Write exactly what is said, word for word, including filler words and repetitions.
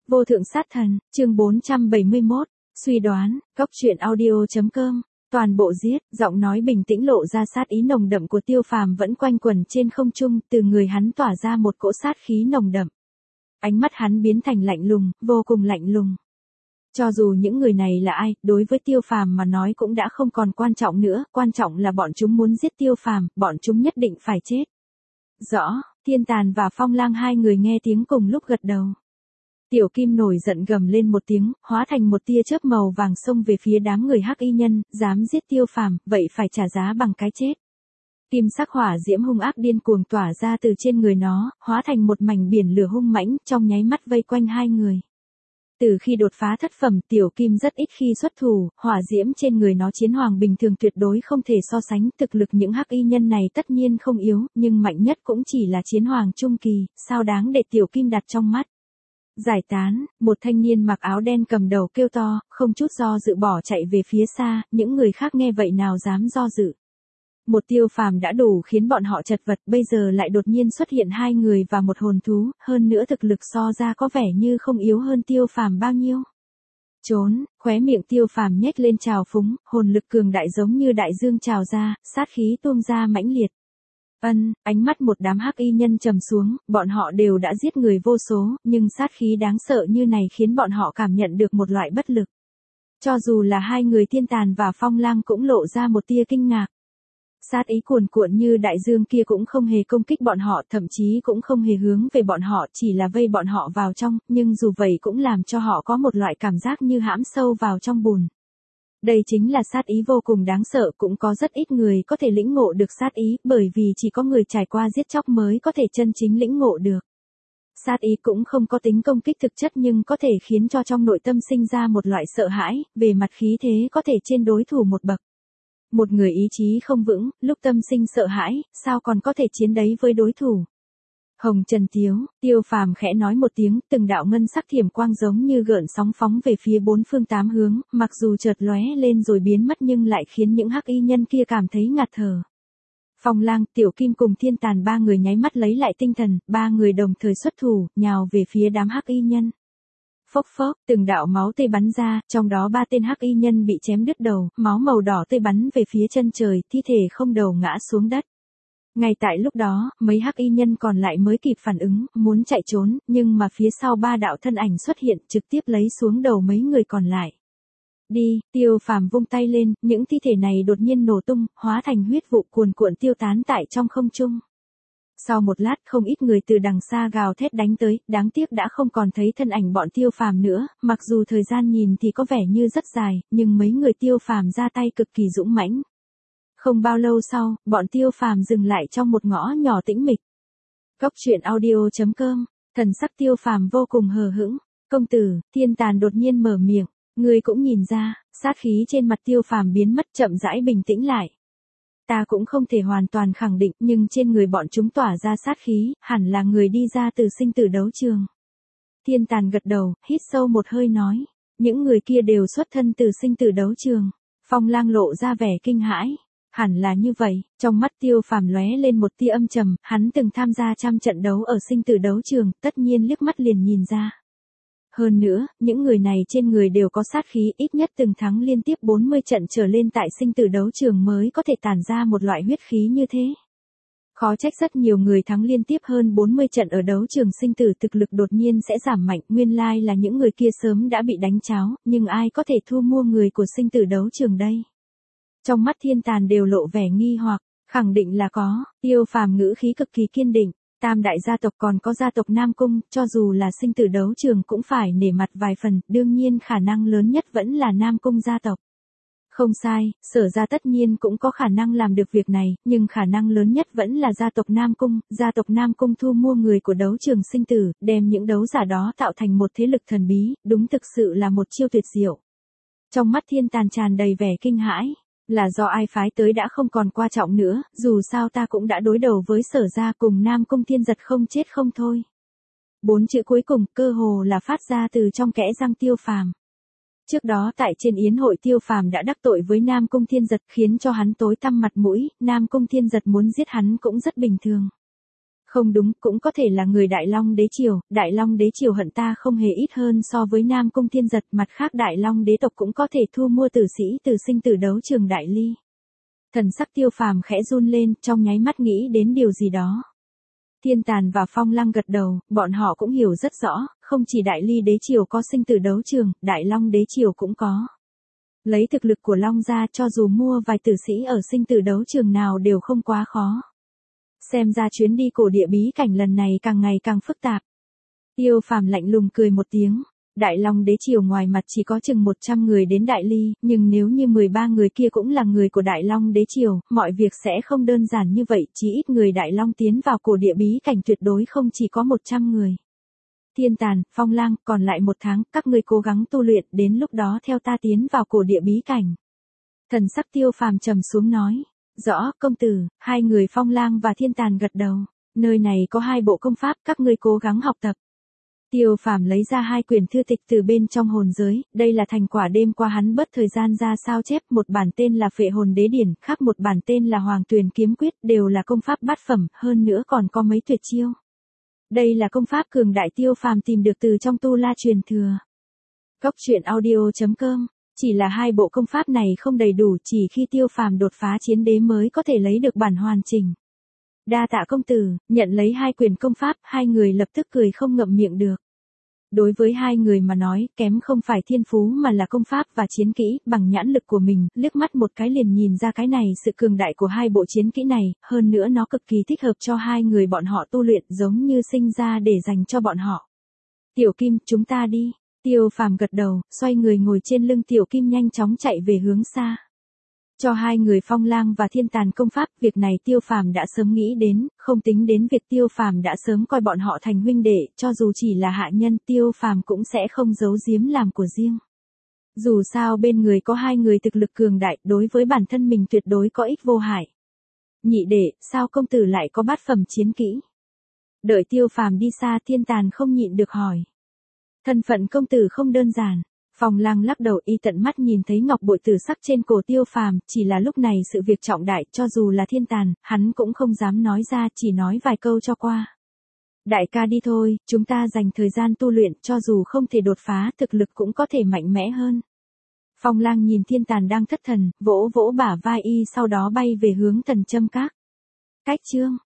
Vô thượng sát thần, chương bốn trăm bảy mươi mốt, suy đoán, góc truyện audio.com, toàn bộ giết, giọng nói bình tĩnh lộ ra sát ý nồng đậm của Tiêu Phàm vẫn quanh quẩn trên không trung, từ người hắn tỏa ra một cỗ sát khí nồng đậm. Ánh mắt hắn biến thành lạnh lùng, vô cùng lạnh lùng. Cho dù những người này là ai, đối với Tiêu Phàm mà nói cũng đã không còn quan trọng nữa, quan trọng là bọn chúng muốn giết Tiêu Phàm, bọn chúng nhất định phải chết. Rõ, Thiên Tàn và Phong Lang hai người nghe tiếng cùng lúc gật đầu. Tiểu Kim nổi giận gầm lên một tiếng, hóa thành một tia chớp màu vàng xông về phía đám người hắc y nhân, dám giết Tiêu Phàm, vậy phải trả giá bằng cái chết. Kim sắc hỏa diễm hung ác điên cuồng tỏa ra từ trên người nó, hóa thành một mảnh biển lửa hung mãnh, trong nháy mắt vây quanh hai người. Từ khi đột phá thất phẩm, Tiểu Kim rất ít khi xuất thủ, hỏa diễm trên người nó chiến hoàng bình thường tuyệt đối không thể so sánh, thực lực những hắc y nhân này tất nhiên không yếu, nhưng mạnh nhất cũng chỉ là chiến hoàng trung kỳ, sao đáng để Tiểu Kim đặt trong mắt. Giải tán, một thanh niên mặc áo đen cầm đầu kêu to, không chút do dự bỏ chạy về phía xa, những người khác nghe vậy nào dám do dự. Một Tiêu Phàm đã đủ khiến bọn họ chật vật, bây giờ lại đột nhiên xuất hiện hai người và một hồn thú, hơn nữa thực lực so ra có vẻ như không yếu hơn Tiêu Phàm bao nhiêu. Trốn, khóe miệng Tiêu Phàm nhếch lên trào phúng, hồn lực cường đại giống như đại dương trào ra, sát khí tuôn ra mãnh liệt. Ân, ánh mắt một đám hắc y nhân trầm xuống, bọn họ đều đã giết người vô số, nhưng sát khí đáng sợ như này khiến bọn họ cảm nhận được một loại bất lực. Cho dù là hai người Thiên Tàn và Phong Lang cũng lộ ra một tia kinh ngạc. Sát ý cuồn cuộn như đại dương kia cũng không hề công kích bọn họ, thậm chí cũng không hề hướng về bọn họ, chỉ là vây bọn họ vào trong, nhưng dù vậy cũng làm cho họ có một loại cảm giác như hãm sâu vào trong bùn. Đây chính là sát ý vô cùng đáng sợ, cũng có rất ít người có thể lĩnh ngộ được sát ý, bởi vì chỉ có người trải qua giết chóc mới có thể chân chính lĩnh ngộ được. Sát ý cũng không có tính công kích thực chất nhưng có thể khiến cho trong nội tâm sinh ra một loại sợ hãi, về mặt khí thế có thể trên đối thủ một bậc. Một người ý chí không vững, lúc tâm sinh sợ hãi, sao còn có thể chiến đấy với đối thủ. Hồng Trần Tiếu, Tiêu Phàm khẽ nói một tiếng, từng đạo ngân sắc thiểm quang giống như gợn sóng phóng về phía bốn phương tám hướng, mặc dù chợt lóe lên rồi biến mất nhưng lại khiến những hắc y nhân kia cảm thấy ngạt thở. Phong Lang, Tiểu Kim cùng Thiên Tàn ba người nháy mắt lấy lại tinh thần, ba người đồng thời xuất thủ, nhào về phía đám hắc y nhân. Phốc phốc, từng đạo máu tươi bắn ra, trong đó ba tên hắc y nhân bị chém đứt đầu, máu màu đỏ tươi bắn về phía chân trời, thi thể không đầu ngã xuống đất. Ngay tại lúc đó, mấy hắc y nhân còn lại mới kịp phản ứng, muốn chạy trốn, nhưng mà phía sau ba đạo thân ảnh xuất hiện, trực tiếp lấy xuống đầu mấy người còn lại. Đi, Tiêu Phàm vung tay lên, những thi thể này đột nhiên nổ tung, hóa thành huyết vụ cuồn cuộn tiêu tán tại trong không trung. Sau một lát không ít người từ đằng xa gào thét đánh tới, đáng tiếc đã không còn thấy thân ảnh bọn Tiêu Phàm nữa, mặc dù thời gian nhìn thì có vẻ như rất dài, nhưng mấy người Tiêu Phàm ra tay cực kỳ dũng mãnh. Không bao lâu sau, bọn Tiêu Phàm dừng lại trong một ngõ nhỏ tĩnh mịch. Góc truyện audio.com, thần sắc Tiêu Phàm vô cùng hờ hững. Công tử, Thiên Tàn đột nhiên mở miệng, người cũng nhìn ra, sát khí trên mặt Tiêu Phàm biến mất chậm rãi bình tĩnh lại. Ta cũng không thể hoàn toàn khẳng định, nhưng trên người bọn chúng tỏa ra sát khí, hẳn là người đi ra từ sinh tử đấu trường. Thiên Tàn gật đầu, hít sâu một hơi nói, những người kia đều xuất thân từ sinh tử đấu trường. Phong Lang lộ ra vẻ kinh hãi. Hẳn là như vậy, trong mắt Tiêu Phàm lóe lên một tia âm trầm, hắn từng tham gia trăm trận đấu ở sinh tử đấu trường, tất nhiên liếc mắt liền nhìn ra. Hơn nữa, những người này trên người đều có sát khí, ít nhất từng thắng liên tiếp bốn mươi trận trở lên tại sinh tử đấu trường mới có thể tản ra một loại huyết khí như thế. Khó trách rất nhiều người thắng liên tiếp hơn bốn mươi trận ở đấu trường sinh tử thực lực đột nhiên sẽ giảm mạnh, nguyên lai là những người kia sớm đã bị đánh cháo, nhưng ai có thể thu mua người của sinh tử đấu trường đây? Trong mắt Thiên Tàn đều lộ vẻ nghi hoặc, khẳng định là có, Tiêu Phàm ngữ khí cực kỳ kiên định, tam đại gia tộc còn có gia tộc Nam Cung, cho dù là sinh tử đấu trường cũng phải nể mặt vài phần, đương nhiên khả năng lớn nhất vẫn là Nam Cung gia tộc. Không sai, Sở gia tất nhiên cũng có khả năng làm được việc này, nhưng khả năng lớn nhất vẫn là gia tộc Nam Cung, gia tộc Nam Cung thu mua người của đấu trường sinh tử, đem những đấu giả đó tạo thành một thế lực thần bí, đúng thực sự là một chiêu tuyệt diệu. Trong mắt Thiên Tàn tràn đầy vẻ kinh hãi. Là do ai phái tới đã không còn quan trọng nữa, dù sao ta cũng đã đối đầu với Sở gia cùng Nam Cung Thiên Giật không chết không thôi. Bốn chữ cuối cùng cơ hồ là phát ra từ trong kẽ răng Tiêu Phàm. Trước đó tại trên yến hội Tiêu Phàm đã đắc tội với Nam Cung Thiên Giật khiến cho hắn tối tăm mặt mũi, Nam Cung Thiên Giật muốn giết hắn cũng rất bình thường. Không đúng, cũng có thể là người Đại Long đế triều, Đại Long đế triều hận ta không hề ít hơn so với Nam Cung Thiên Giật, mặt khác Đại Long đế tộc cũng có thể thu mua tử sĩ từ sinh tử đấu trường Đại Ly. Thần sắc Tiêu Phàm khẽ run lên, trong nháy mắt nghĩ đến điều gì đó. Thiên Tàn và Phong Lăng gật đầu, bọn họ cũng hiểu rất rõ, không chỉ Đại Ly đế triều có sinh tử đấu trường, Đại Long đế triều cũng có. Lấy thực lực của Long gia cho dù mua vài tử sĩ ở sinh tử đấu trường nào đều không quá khó. Xem ra chuyến đi cổ địa bí cảnh lần này càng ngày càng phức tạp. Tiêu Phàm lạnh lùng cười một tiếng. Đại Long đế triều ngoài mặt chỉ có chừng một trăm người đến Đại Ly, nhưng nếu như mười ba người kia cũng là người của Đại Long đế triều, mọi việc sẽ không đơn giản như vậy, chỉ ít người Đại Long tiến vào cổ địa bí cảnh tuyệt đối không chỉ có một trăm người. Thiên Tàn, Phong Lang, còn lại một tháng, các ngươi cố gắng tu luyện, đến lúc đó theo ta tiến vào cổ địa bí cảnh. Thần sắc Tiêu Phàm trầm xuống nói. Rõ, công tử. Hai người Phong Lang và Thiên Tàn gật đầu. Nơi này có hai bộ công pháp, các ngươi cố gắng học tập. Tiêu Phàm lấy ra hai quyển thư tịch từ bên trong hồn giới, đây là thành quả đêm qua hắn bớt thời gian ra sao chép, một bản tên là Phệ Hồn Đế Điển, khác một bản tên là Hoàng Tuyền Kiếm Quyết, đều là công pháp bát phẩm, hơn nữa còn có mấy tuyệt chiêu. Đây là công pháp cường đại Tiêu Phàm tìm được từ trong tu la truyền thừa. Cốc truyện audio chấm com. Chỉ là hai bộ công pháp này không đầy đủ, chỉ khi Tiêu Phàm đột phá chiến đế mới có thể lấy được bản hoàn chỉnh. Đa tạ công tử, nhận lấy hai quyền công pháp, hai người lập tức cười không ngậm miệng được. Đối với hai người mà nói, kém không phải thiên phú mà là công pháp và chiến kỹ, bằng nhãn lực của mình, liếc mắt một cái liền nhìn ra cái này sự cường đại của hai bộ chiến kỹ này, hơn nữa nó cực kỳ thích hợp cho hai người bọn họ tu luyện, giống như sinh ra để dành cho bọn họ. Tiểu Kim, chúng ta đi. Tiêu Phàm gật đầu, xoay người ngồi trên lưng Tiểu Kim nhanh chóng chạy về hướng xa. Cho hai người Phong Lang và Thiên Tàn công pháp, việc này Tiêu Phàm đã sớm nghĩ đến, không tính đến việc Tiêu Phàm đã sớm coi bọn họ thành huynh đệ, cho dù chỉ là hạ nhân, Tiêu Phàm cũng sẽ không giấu giếm làm của riêng. Dù sao bên người có hai người thực lực cường đại, đối với bản thân mình tuyệt đối có ích vô hại. Nhị đệ, sao công tử lại có bát phẩm chiến kỹ? Đợi Tiêu Phàm đi xa, Thiên Tàn không nhịn được hỏi. Thân phận công tử không đơn giản. Phong Lang lắc đầu, y tận mắt nhìn thấy ngọc bội tử sắc trên cổ Tiêu Phàm, chỉ là lúc này sự việc trọng đại, cho dù là Thiên Tàn, hắn cũng không dám nói ra, chỉ nói vài câu cho qua. Đại ca đi thôi, chúng ta dành thời gian tu luyện, cho dù không thể đột phá, thực lực cũng có thể mạnh mẽ hơn. Phong Lang nhìn Thiên Tàn đang thất thần, vỗ vỗ bả vai y, sau đó bay về hướng Thần Châm Các. Cách chương